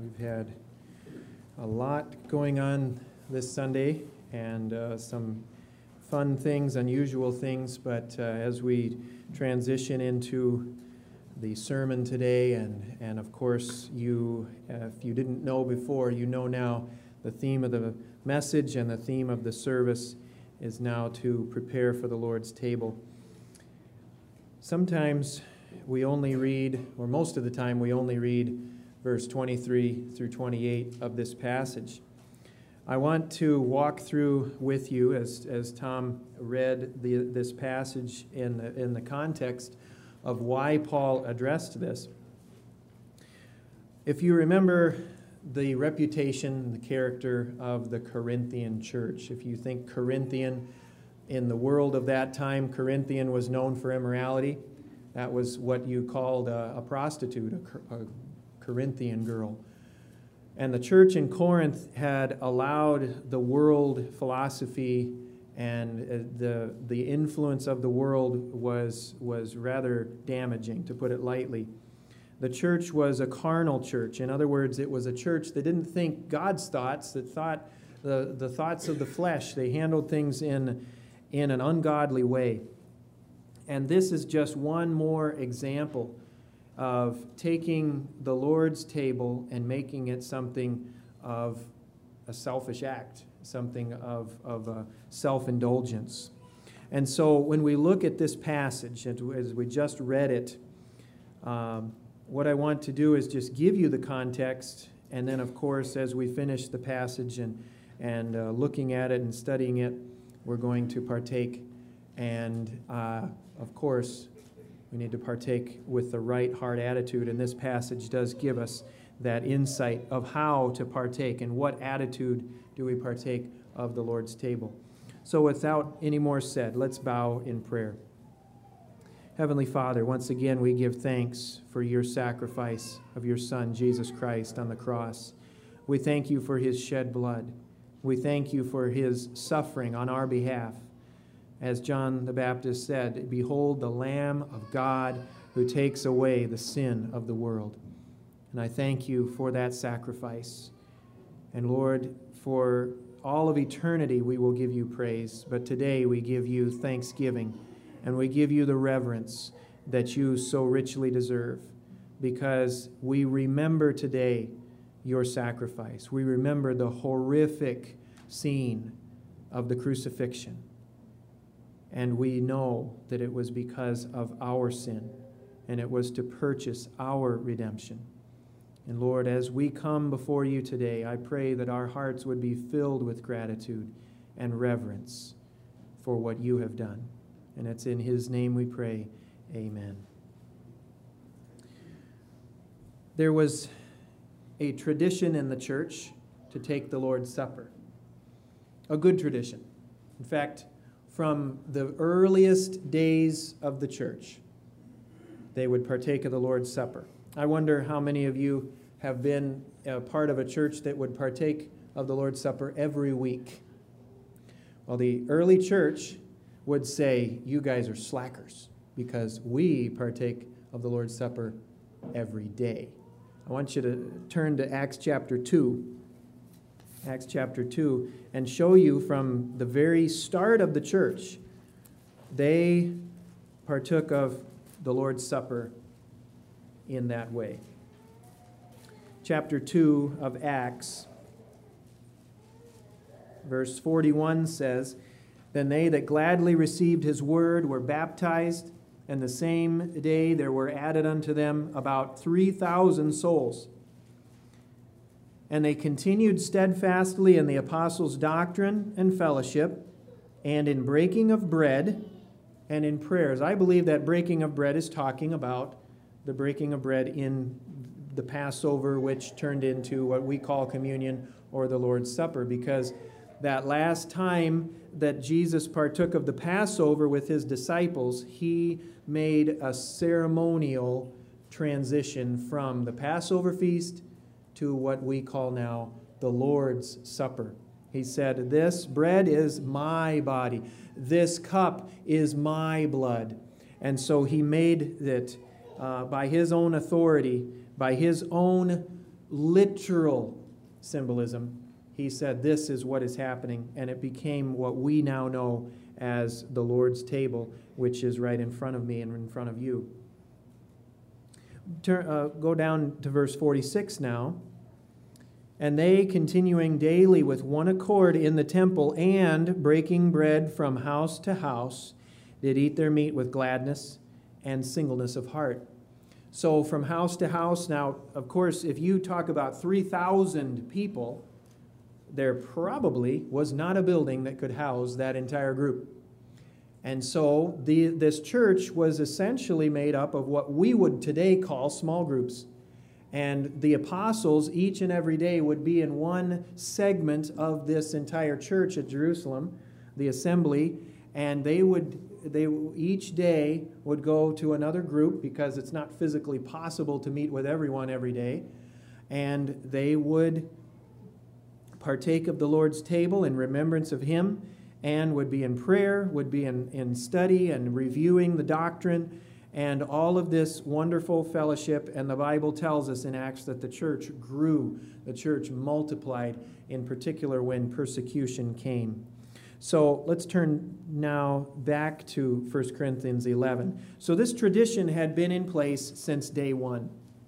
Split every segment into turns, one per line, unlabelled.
We've had a lot going on this Sunday and some fun things, unusual things, but as we transition into the sermon today, and of course you, if you didn't know before, you know now the theme of the message and the theme of the service is now to prepare for the Lord's table. Sometimes we only read, or most of the time we only read verse 23 through 28 of this passage. I want to walk through with you, as Tom read this passage in the context of why Paul addressed this. If you remember the reputation, the character of the Corinthian church, if you think Corinthian, in the world of that time, Corinthian was known for immorality. That was what you called a prostitute, a Corinthian girl. And the church in Corinth had allowed the world philosophy and the influence of the world was rather damaging, to put it lightly. The church was a carnal church. In other words, it was a church that didn't think God's thoughts, that thought the thoughts of the flesh. They handled things in an ungodly way. And this is just one more example of taking the Lord's table and making it something of a selfish act, something of a self-indulgence. And so when we look at this passage, as we just read it, what I want to do is just give you the context, and then of course as we finish the passage and looking at it and studying it, we're going to partake, and of course we need to partake with the right heart attitude, and this passage does give us that insight of how to partake and what attitude do we partake of the Lord's table. So without any more said, let's bow in prayer. Heavenly Father, once again we give thanks for your sacrifice of your Son, Jesus Christ, on the cross. We thank you for his shed blood. We thank you for his suffering on our behalf. As John the Baptist said, "Behold the Lamb of God who takes away the sin of the world." And I thank you for that sacrifice. And Lord, for all of eternity we will give you praise, but today we give you thanksgiving, and we give you the reverence that you so richly deserve, because we remember today your sacrifice. We remember the horrific scene of the crucifixion. And we know that it was because of our sin, and it was to purchase our redemption. And Lord, as we come before you today, I pray that our hearts would be filled with gratitude and reverence for what you have done. And it's in his name we pray, amen. There was a tradition in the church to take the Lord's Supper. A good tradition. In fact, from the earliest days of the church, they would partake of the Lord's Supper. I wonder how many of you have been a part of a church that would partake of the Lord's Supper every week. Well, the early church would say, you guys are slackers, because we partake of the Lord's Supper every day. I want you to turn to Acts chapter 2. Acts chapter 2, and show you from the very start of the church, they partook of the Lord's Supper in that way. Chapter 2 of Acts, verse 41 says, "Then they that gladly received his word were baptized, and the same day there were added unto them about 3,000 souls. And they continued steadfastly in the apostles' doctrine and fellowship, and in breaking of bread, and in prayers." I believe that breaking of bread is talking about the breaking of bread in the Passover, which turned into what we call communion or the Lord's Supper, because that last time that Jesus partook of the Passover with his disciples, he made a ceremonial transition from the Passover feast to what we call now the Lord's Supper. He said, "This bread is my body. This cup is my blood." And so he made it by his own authority, by his own literal symbolism, he said, this is what is happening, and it became what we now know as the Lord's table, which is right in front of me and in front of you. Go down to verse 46 now. And they, continuing daily with one accord in the temple, and breaking bread from house to house, did eat their meat with gladness and singleness of heart. So from house to house, now, of course, if you talk about 3,000 people, there probably was not a building that could house that entire group. And so this church was essentially made up of what we would today call small groups. And the apostles, each and every day, would be in one segment of this entire church at Jerusalem, the assembly, and they each day would go to another group because it's not physically possible to meet with everyone every day. And they would partake of the Lord's table in remembrance of Him, and would be in prayer, would be in study and reviewing the doctrine, and all of this wonderful fellowship. And the Bible tells us in Acts that the church grew, the church multiplied, in particular when persecution came. So let's turn now back to 1 Corinthians 11. So this tradition had been in place since day one.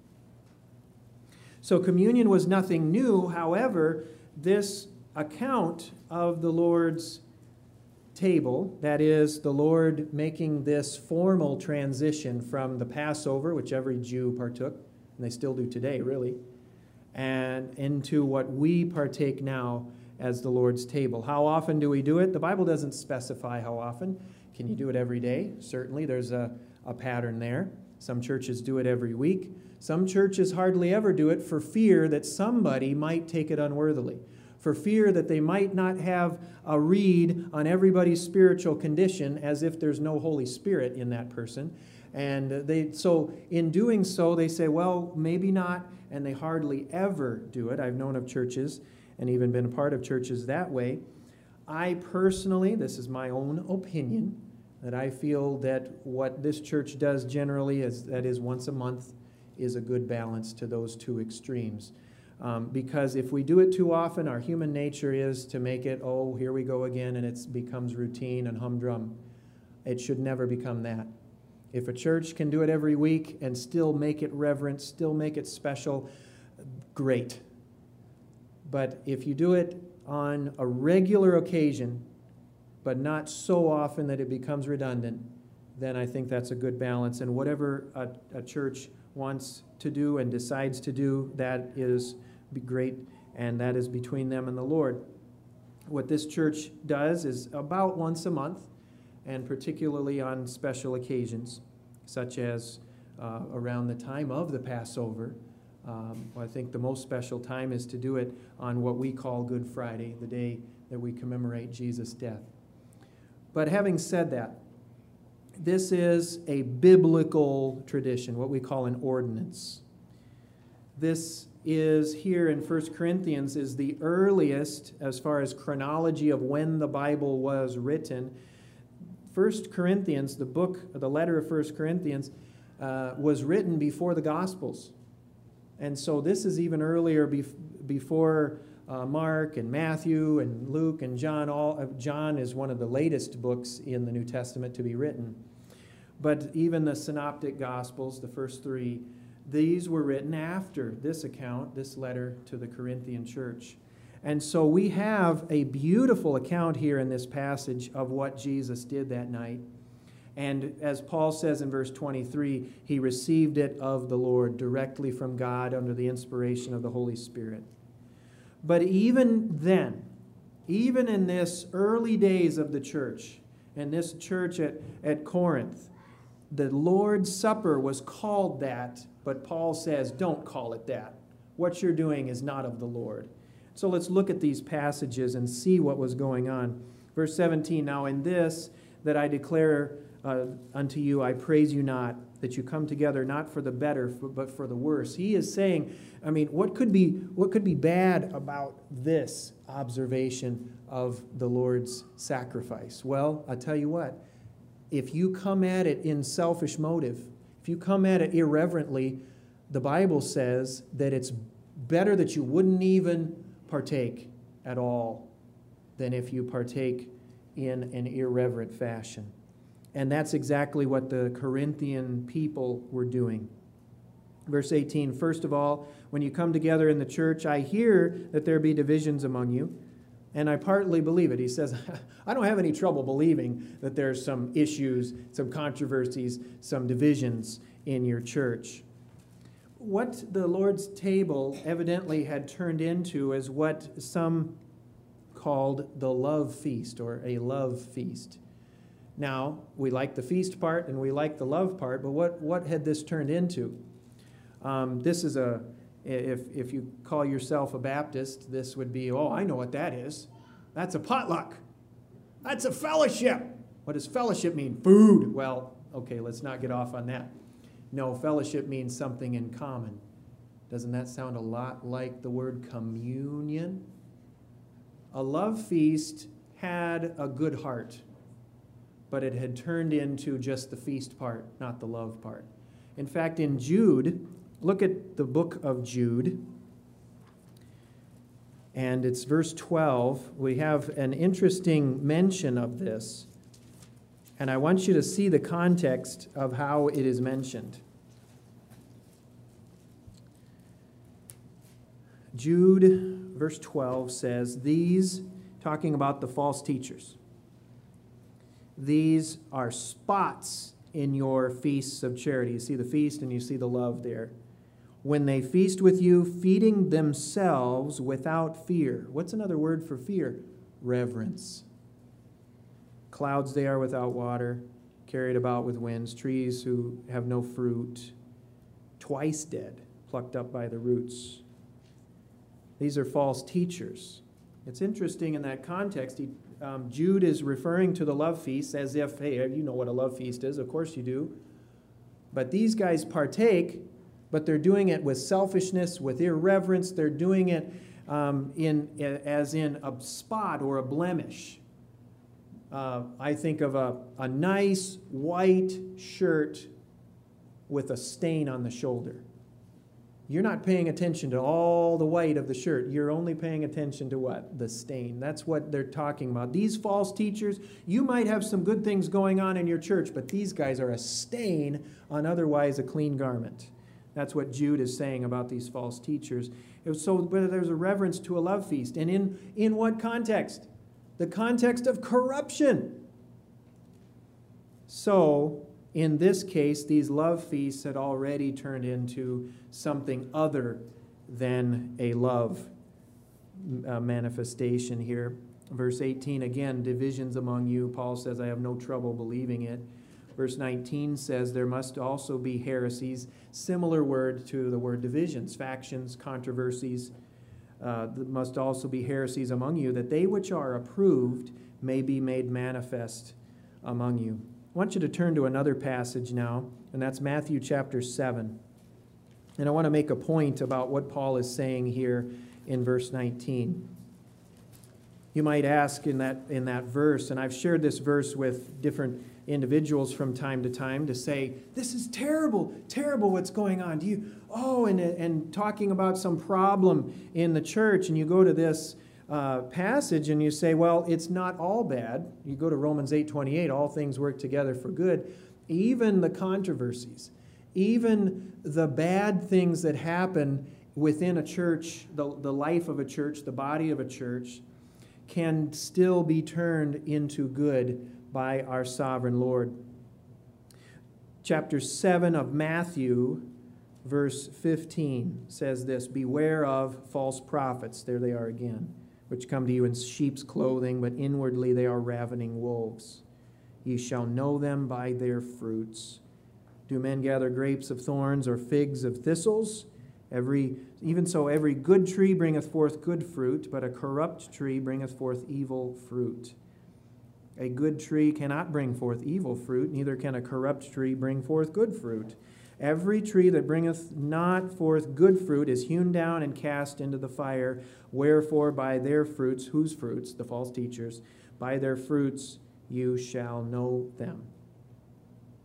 So communion was nothing new. However, this account of the Lord's table, that is, the Lord making this formal transition from the Passover, which every Jew partook, and they still do today, really, and into what we partake now as the Lord's table. How often do we do it? The Bible doesn't specify how often. Can you do it every day? Certainly, there's a pattern there. Some churches do it every week. Some churches hardly ever do it for fear that somebody might take it unworthily, for fear that they might not have a read on everybody's spiritual condition, as if there's no Holy Spirit in that person. And so in doing so, they say, well, maybe not, and they hardly ever do it. I've known of churches and even been a part of churches that way. I personally, this is my own opinion, that I feel that what this church does generally, that is once a month, is a good balance to those two extremes. Because if we do it too often, our human nature is to make it, oh, here we go again, and it becomes routine and humdrum. It should never become that. If a church can do it every week and still make it reverent, still make it special, great. But if you do it on a regular occasion, but not so often that it becomes redundant, then I think that's a good balance. And whatever a church wants to do and decides to do, that is great, and that is between them and the Lord. What this church does is about once a month, and particularly on special occasions, such as around the time of the Passover. I think the most special time is to do it on what we call Good Friday, the day that we commemorate Jesus' death. But having said that, this is a biblical tradition, what we call an ordinance. This is here in 1 Corinthians is the earliest, as far as chronology of when the Bible was written. 1 Corinthians, the letter of 1 Corinthians, was written before the Gospels. And so this is even earlier before Mark and Matthew and Luke and John. John is one of the latest books in the New Testament to be written. But even the Synoptic Gospels, the first three, these were written after this account, this letter to the Corinthian church. And so we have a beautiful account here in this passage of what Jesus did that night. And as Paul says in verse 23, he received it of the Lord directly from God under the inspiration of the Holy Spirit. But even then, even in this early days of the church, in this church at Corinth, the Lord's Supper was called that, but Paul says, don't call it that. What you're doing is not of the Lord. So let's look at these passages and see what was going on. Verse 17, now in this that I declare unto you, I praise you not, that you come together not for the better, but for the worse. He is saying, what could be bad about this observation of the Lord's sacrifice? Well, I'll tell you what, if you come at it in selfish motive, if you come at it irreverently, the Bible says that it's Better that you wouldn't even partake at all than if you partake in an irreverent fashion. And that's exactly what the Corinthian people were doing. Verse 18, first of all, when you come together in the church, I hear that there be divisions among you, and I partly believe it. He says, I don't have any trouble believing that there's some issues, some controversies, some divisions in your church. What the Lord's table evidently had turned into is what some called the love feast, or a love feast. Now, we like the feast part and we like the love part, but what had this turned into? This is if you call yourself a Baptist, this would be, oh, I know what that is. That's a potluck. That's a fellowship. What does fellowship mean? Food. Well, okay, let's not get off on that. No, fellowship means something in common. Doesn't that sound a lot like the word communion? A love feast had a good heart, but it had turned into just the feast part, not the love part. In fact, in Jude, look at the book of Jude, and it's verse 12. We have an interesting mention of this, and I want you to see the context of how it is mentioned. Jude, verse 12 says, these, talking about the false teachers, these are spots in your feasts of charity. You see the feast and you see the love there. When they feast with you, feeding themselves without fear. What's another word for fear? Reverence. Clouds they are without water, carried about with winds, trees who have no fruit, twice dead, plucked up by the roots. These are false teachers. It's interesting in that context. Jude is referring to the love feast as if, hey, you know what a love feast is. Of course you do. But these guys partake, but they're doing it with selfishness, with irreverence. They're doing it as in a spot or a blemish. I think of a nice white shirt with a stain on the shoulder. You're not paying attention to all the white of the shirt. You're only paying attention to what? The stain. That's what they're talking about. These false teachers, you might have some good things going on in your church, but these guys are a stain on otherwise a clean garment. That's what Jude is saying about these false teachers. But there's a reverence to a love feast. And in what context? The context of corruption. So, in this case, these love feasts had already turned into something other than a love manifestation here. Verse 18, again, divisions among you. Paul says, I have no trouble believing it. Verse 19 says there must also be heresies, similar word to the word divisions, factions, controversies. There must also be heresies among you, that they which are approved may be made manifest among you. I want you to turn to another passage now, and that's Matthew chapter 7. And I want to make a point about what Paul is saying here in verse 19. You might ask in that verse, and I've shared this verse with different individuals from time to time, to say, this is terrible, terrible what's going on. And talking about some problem in the church, and you go to this passage and you say, well, it's not all bad. You go to Romans 8:28, all things work together for good. Even the controversies, even the bad things that happen within a church, the life of a church, the body of a church, can still be turned into good by our sovereign Lord. Chapter 7 of Matthew, verse 15, says this, beware of false prophets, there they are again, which come to you in sheep's clothing, but inwardly they are ravening wolves. Ye shall know them by their fruits. Do men gather grapes of thorns or figs of thistles? Even so, every good tree bringeth forth good fruit, but a corrupt tree bringeth forth evil fruit. A good tree cannot bring forth evil fruit, neither can a corrupt tree bring forth good fruit. Every tree that bringeth not forth good fruit is hewn down and cast into the fire. Wherefore by their fruits, whose fruits? The false teachers. By their fruits you shall know them.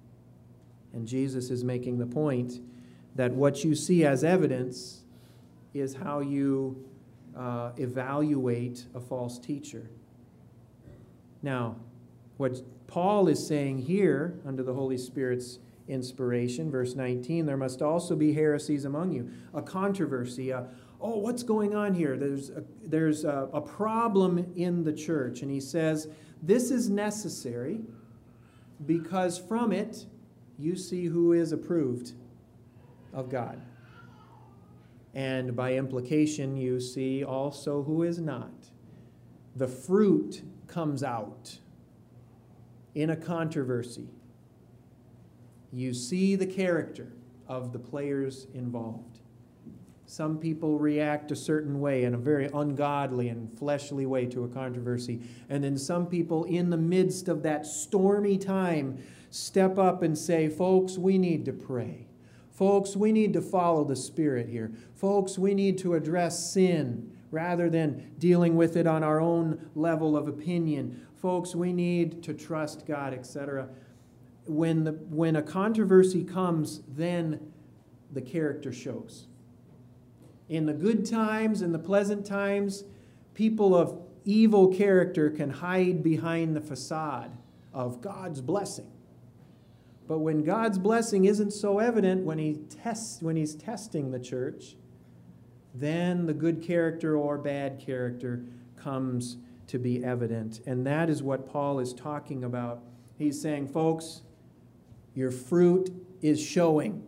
And Jesus is making the point that what you see as evidence is how you evaluate a false teacher. Now, what Paul is saying here, under the Holy Spirit's inspiration, verse 19, there must also be heresies among you, a controversy, what's going on here? There's a problem in the church. And he says, this is necessary because from it you see who is approved of God. And by implication, you see also who is not. The fruit comes out in a controversy. You see the character of the players involved. Some people react a certain way, in a very ungodly and fleshly way, to a controversy. And then some people, in the midst of that stormy time, step up and say, folks, we need to pray. Folks, we need to follow the Spirit here. Folks, we need to address sin rather than dealing with it on our own level of opinion. Folks, we need to trust God, etc. When a controversy comes, then the character shows. In the good times, in the pleasant times, people of evil character can hide behind the facade of God's blessing. But when God's blessing isn't so evident, when He's testing the church, then the good character or bad character comes to be evident. And that is what Paul is talking about. He's saying, folks, your fruit is showing.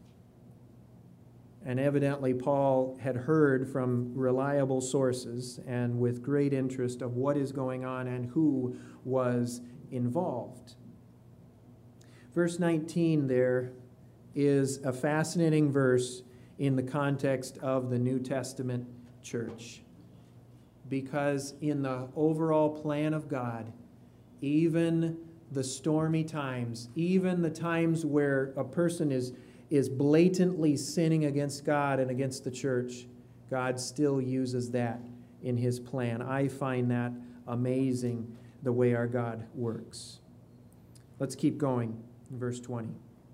And evidently Paul had heard from reliable sources and with great interest of what is going on and who was involved. Verse 19 there is a fascinating verse in the context of the New Testament church. Because in the overall plan of God, even the stormy times, even the times where a person is blatantly sinning against God and against the church, God still uses that in His plan. I find that amazing, the way our God works. Let's keep going. Verse 20.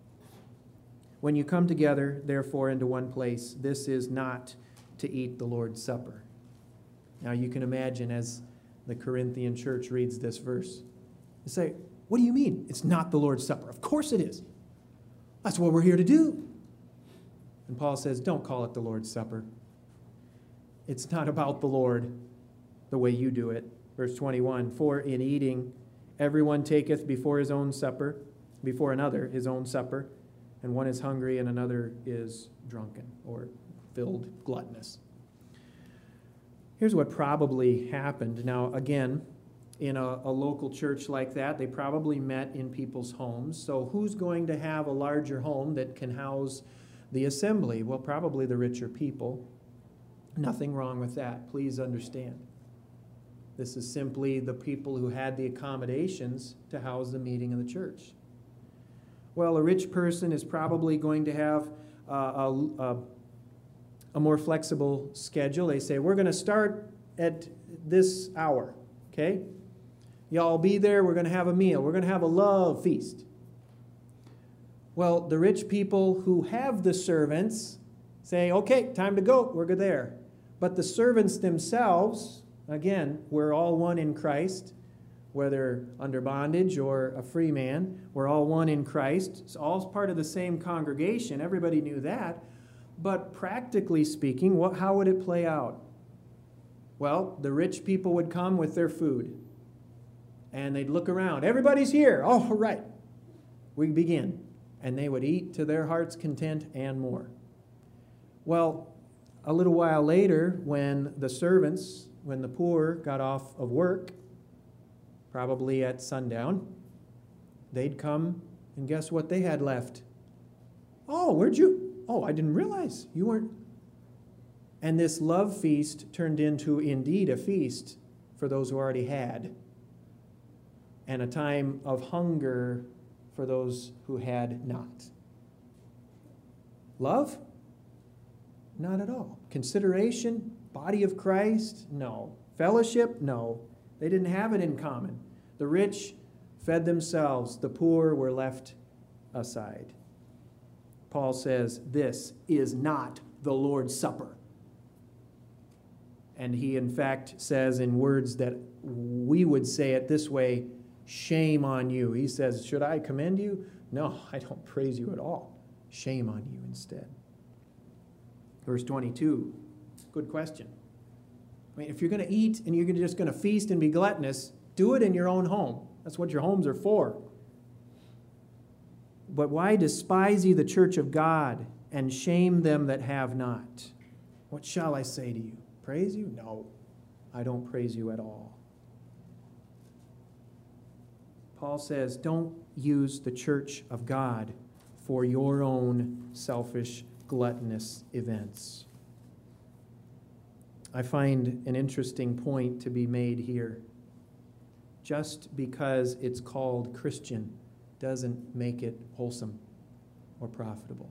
When you come together, therefore, into one place, this is not to eat the Lord's Supper. Now you can imagine as the Corinthian church reads this verse, they say, what do you mean it's not the Lord's Supper? Of course it is. That's what we're here to do. And Paul says, don't call it the Lord's Supper. It's not about the Lord the way you do it. Verse 21, for in eating, everyone taketh before his own supper, before another his own supper, and one is hungry and another is drunken or filled gluttonous. Here's what probably happened. Now, again, in a local church like that, they probably met in people's homes. So who's going to have a larger home that can house the assembly? Well, probably the richer people. Nothing wrong with that. Please understand. This is simply the people who had the accommodations to house the meeting of the church. Well, a rich person is probably going to have a more flexible schedule. They say, we're going to start at this hour, okay? Y'all be there. We're going to have a meal. We're going to have a love feast. Well, the rich people who have the servants say, okay, time to go. We're good there. But the servants themselves, again, we're all one in Christ. Whether under bondage or a free man, we're all one in Christ. It's all part of the same congregation. Everybody knew that. But practically speaking, how would it play out? Well, the rich people would come with their food. And they'd look around. Everybody's here. All right. We begin. And they would eat to their heart's content and more. Well, a little while later, when the poor got off of work, probably at sundown, they'd come, and guess what they had left? Oh, I didn't realize you weren't. And this love feast turned into indeed a feast for those who already had, and a time of hunger for those who had not. Love? Not at all. Consideration? Body of Christ? No. Fellowship? No. They didn't have it in common. The rich fed themselves. The poor were left aside. Paul says, this is not the Lord's Supper. And he, in fact, says in words that we would say it this way, shame on you. He says, should I commend you? No, I don't praise you at all. Shame on you instead. Verse 22, good question. I mean, if you're going to eat and you're just going to feast and be gluttonous, do it in your own home. That's what your homes are for. But why despise ye the church of God and shame them that have not? What shall I say to you? Praise you? No, I don't praise you at all. Paul says, don't use the church of God for your own selfish, gluttonous events. I find an interesting point to be made here. Just because it's called Christian doesn't make it wholesome or profitable.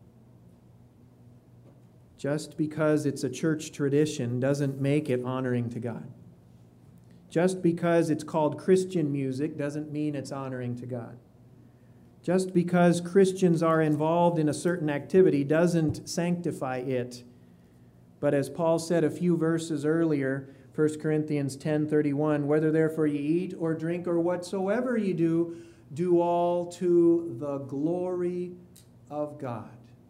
Just because it's a church tradition doesn't make it honoring to God. Just because it's called Christian music doesn't mean it's honoring to God. Just because Christians are involved in a certain activity doesn't sanctify it. But as Paul said a few verses earlier, 1 Corinthians 10:31, whether therefore ye eat or drink or whatsoever ye do, do all to the glory of God.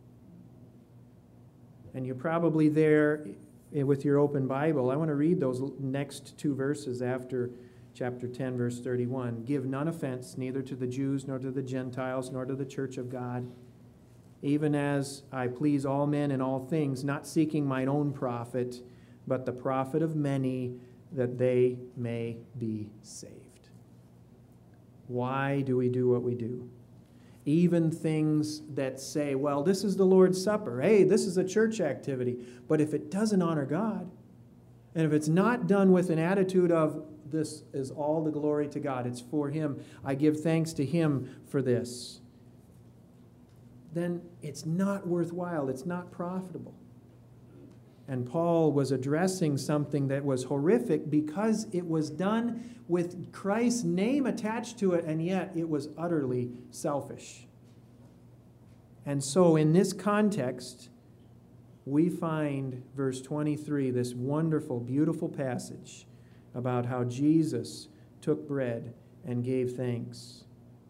And you're probably there with your open Bible. I want to read those next two verses after chapter 10, verse 31. Give none offense, neither to the Jews, nor to the Gentiles, nor to the church of God, even as I please all men in all things, not seeking mine own profit, but the profit of many, that they may be saved. Why do we do what we do? Even things that say, well, this is the Lord's Supper. Hey, this is a church activity. But if it doesn't honor God, and if it's not done with an attitude of, this is all the glory to God, it's for Him, I give thanks to Him for this, then it's not worthwhile, it's not profitable. And Paul was addressing something that was horrific because it was done with Christ's name attached to it, and yet it was utterly selfish. And so in this context, we find verse 23, this wonderful, beautiful passage about how Jesus took bread and gave thanks.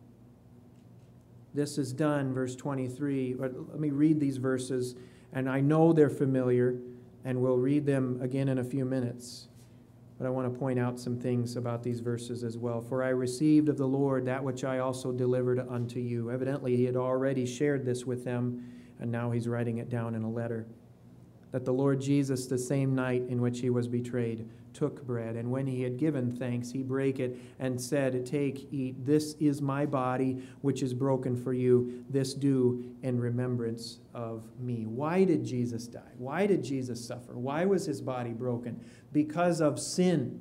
This is done, verse 23. Let me read these verses, and I know they're familiar, and we'll read them again in a few minutes. But I want to point out some things about these verses as well. For I received of the Lord that which I also delivered unto you. Evidently, he had already shared this with them, and now he's writing it down in a letter. That the Lord Jesus, the same night in which he was betrayed, took bread, and when he had given thanks, he brake it and said, Take, eat, this is my body, which is broken for you. This do in remembrance of me. Why did Jesus die? Why did Jesus suffer? Why was his body broken? Because of sin.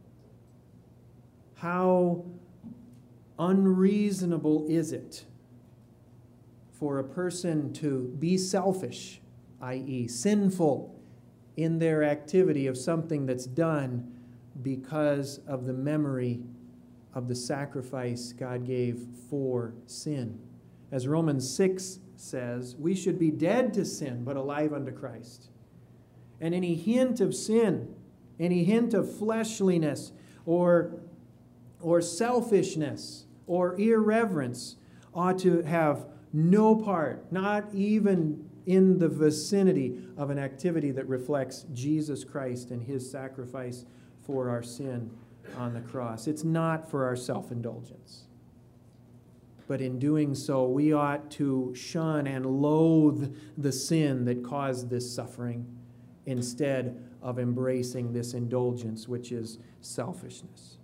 How unreasonable is it for a person to be selfish, i.e., sinful, in their activity of something that's done because of the memory of the sacrifice God gave for sin. As Romans 6 says, we should be dead to sin, but alive unto Christ. And any hint of sin, any hint of fleshliness or selfishness or irreverence ought to have no part, not even in the vicinity of an activity that reflects Jesus Christ and his sacrifice for our sin on the cross. It's not for our self-indulgence. But in doing so, we ought to shun and loathe the sin that caused this suffering instead of embracing this indulgence, which is selfishness.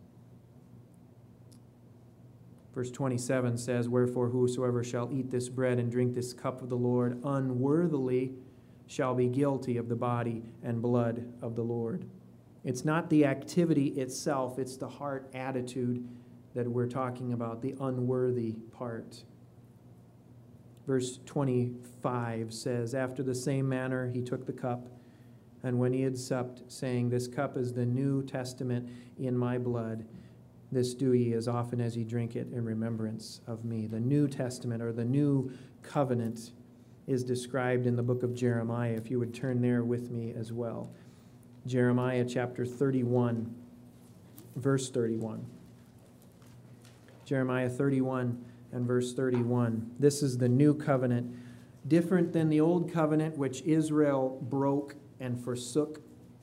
Verse 27 says, Wherefore whosoever shall eat this bread and drink this cup of the Lord unworthily shall be guilty of the body and blood of the Lord. It's not the activity itself, it's the heart attitude that we're talking about, the unworthy part. Verse 25 says, After the same manner he took the cup, and when he had supped, saying, This cup is the New Testament in my blood. This do ye as often as ye drink it in remembrance of me. The New Testament, or the New Covenant, is described in the book of Jeremiah, if you would turn there with me as well. Jeremiah chapter 31, verse 31. Jeremiah 31 and verse 31. This is the new covenant, different than the old covenant which Israel broke and forsook.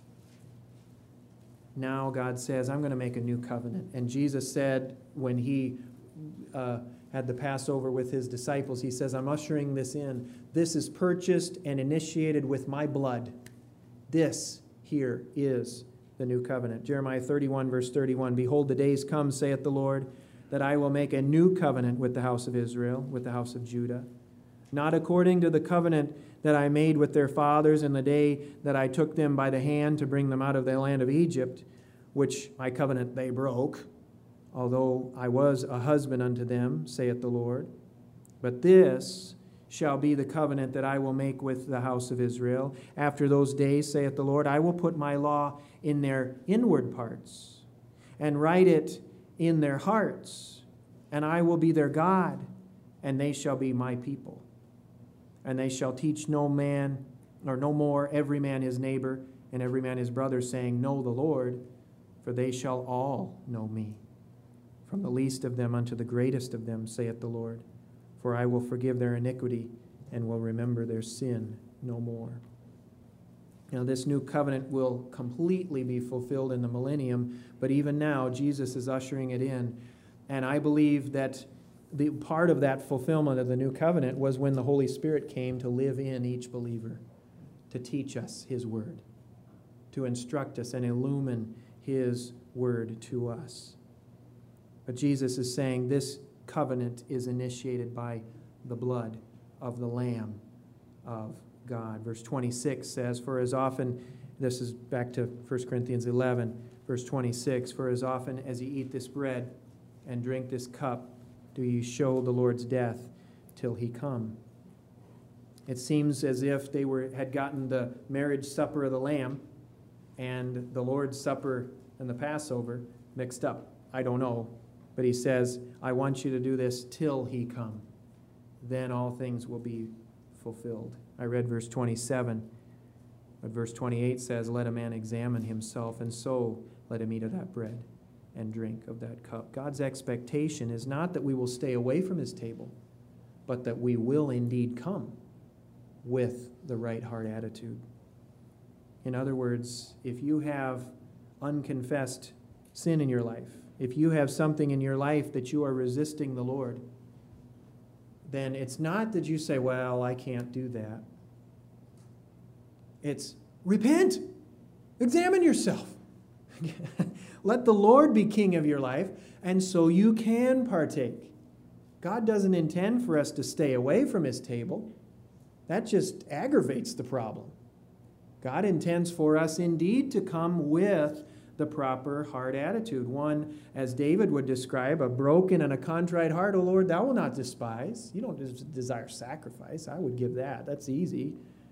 Now God says, I'm going to make a new covenant. And Jesus said when he had the Passover with his disciples, he says, I'm ushering this in. This is purchased and initiated with my blood. This here is the new covenant. Jeremiah 31, verse 31. Behold, the days come, saith the Lord, that I will make a new covenant with the house of Israel, with the house of Judah, not according to the covenant that I made with their fathers in the day that I took them by the hand to bring them out of the land of Egypt, which my covenant they broke, although I was a husband unto them, saith the Lord. But this shall be the covenant that I will make with the house of Israel. After those days, saith the Lord, I will put my law in their inward parts, and write it in their hearts, and I will be their God, and they shall be my people. And they shall teach no man, or no more, every man his neighbor, and every man his brother, saying, Know the Lord, for they shall all know me, from the least of them unto the greatest of them, saith the Lord. For I will forgive their iniquity, and will remember their sin no more. Now, this new covenant will completely be fulfilled in the millennium, but even now, Jesus is ushering it in. And I believe that the part of that fulfillment of the new covenant was when the Holy Spirit came to live in each believer, to teach us his word, to instruct us and illumine his word to us. But Jesus is saying this covenant is initiated by the blood of the Lamb of God. Verse 26 says, For as often, this is back to 1 Corinthians 11, verse 26, For as often as ye eat this bread and drink this cup, do ye show the Lord's death till he come. It seems as if they had gotten the marriage supper of the Lamb and the Lord's Supper and the Passover mixed up. I don't know. But he says, I want you to do this till he come. Then all things will be fulfilled. I read verse 27, but verse 28 says, Let a man examine himself, and so let him eat of that bread and drink of that cup. God's expectation is not that we will stay away from his table, but that we will indeed come with the right heart attitude. In other words, if you have unconfessed sin in your life, if you have something in your life that you are resisting the Lord, then it's not that you say, well, I can't do that. It's repent. Examine yourself. Let the Lord be king of your life, and so you can partake. God doesn't intend for us to stay away from his table. That just aggravates the problem. God intends for us indeed to come with the proper heart attitude. One, as David would describe, a broken and a contrite heart, O Lord, thou wilt not despise. You don't desire sacrifice. I would give that. That's easy.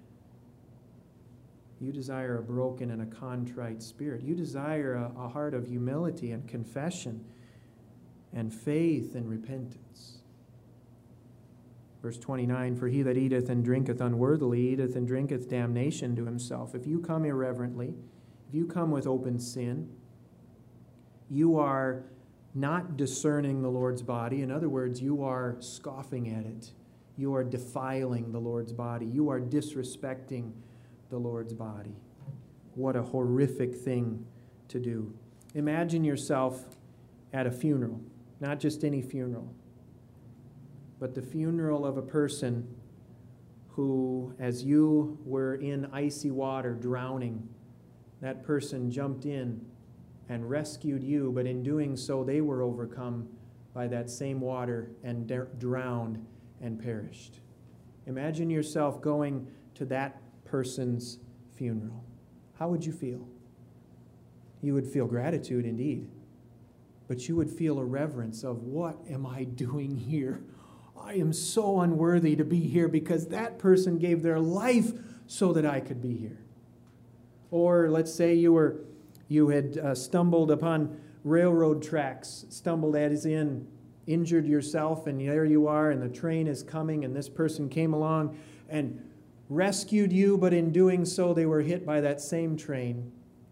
You desire a broken and a contrite spirit. You desire a heart of humility and confession and faith and repentance. Verse 29, For he that eateth and drinketh unworthily eateth and drinketh damnation to himself. If you come irreverently, if you come with open sin, you are not discerning the Lord's body. In other words, you are scoffing at it. You are defiling the Lord's body. You are disrespecting the Lord's body. What a horrific thing to do. Imagine yourself at a funeral, not just any funeral, but the funeral of a person who, as you were in icy water drowning, that person jumped in and rescued you, but in doing so, they were overcome by that same water and drowned and perished. Imagine yourself going to that person's funeral. How would you feel? You would feel gratitude indeed, but you would feel a reverence of, what am I doing here? I am so unworthy to be here because that person gave their life so that I could be here. Or let's say you had stumbled upon railroad tracks, stumbled as in injured yourself, and there you are, and the train is coming, and this person came along and rescued you, but in doing so they were hit by that same train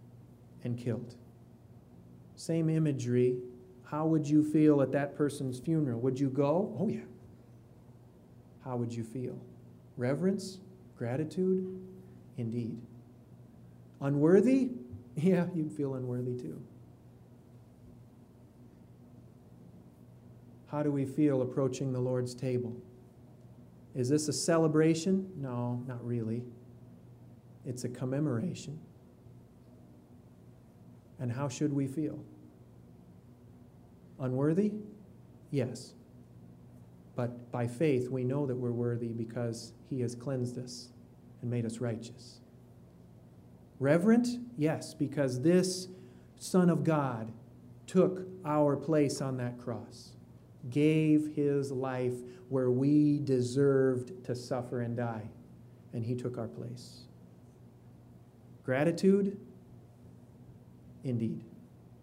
and killed. Same imagery. How would you feel at that person's funeral? Would you go? Oh, yeah. How would you feel? Reverence? Gratitude? Indeed. Unworthy? Yeah, you'd feel unworthy too. How do we feel approaching the Lord's table? Is this a celebration? No, not really. It's a commemoration. And how should we feel? Unworthy? Yes. But by faith, we know that we're worthy because He has cleansed us and made us righteous. Reverent? Yes, because this Son of God took our place on that cross, gave His life where we deserved to suffer and die, and He took our place. Gratitude? Indeed.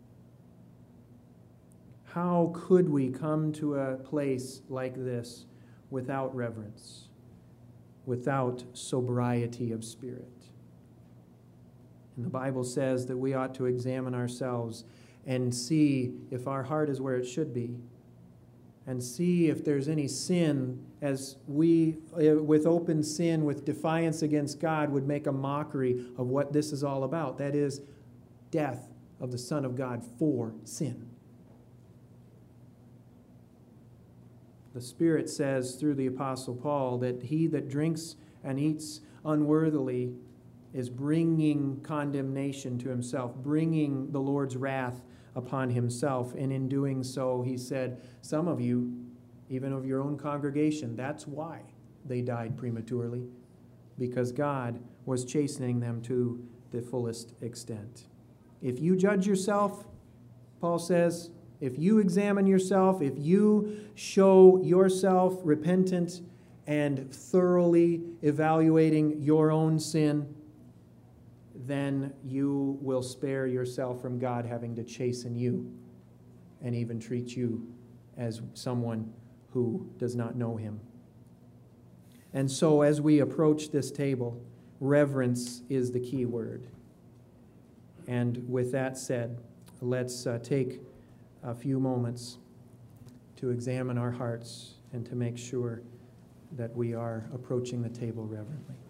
How could we come to a place like this without reverence, without sobriety of spirit? And the Bible says that we ought to examine ourselves and see if our heart is where it should be, and see if there's any sin, as we, with open sin, with defiance against God, would make a mockery of what this is all about. That is, death of the Son of God for sin. The Spirit says through the Apostle Paul that he that drinks and eats unworthily is bringing condemnation to himself, bringing the Lord's wrath upon himself. And in doing so, he said, some of you, even of your own congregation, that's why they died prematurely, because God was chastening them to the fullest extent. If you judge yourself, Paul says, if you examine yourself, if you show yourself repentant and thoroughly evaluating your own sin, then you will spare yourself from God having to chasten you and even treat you as someone who does not know Him. And so as we approach this table, reverence is the key word. And with that said, let's take a few moments to examine our hearts and to make sure that we are approaching the table reverently.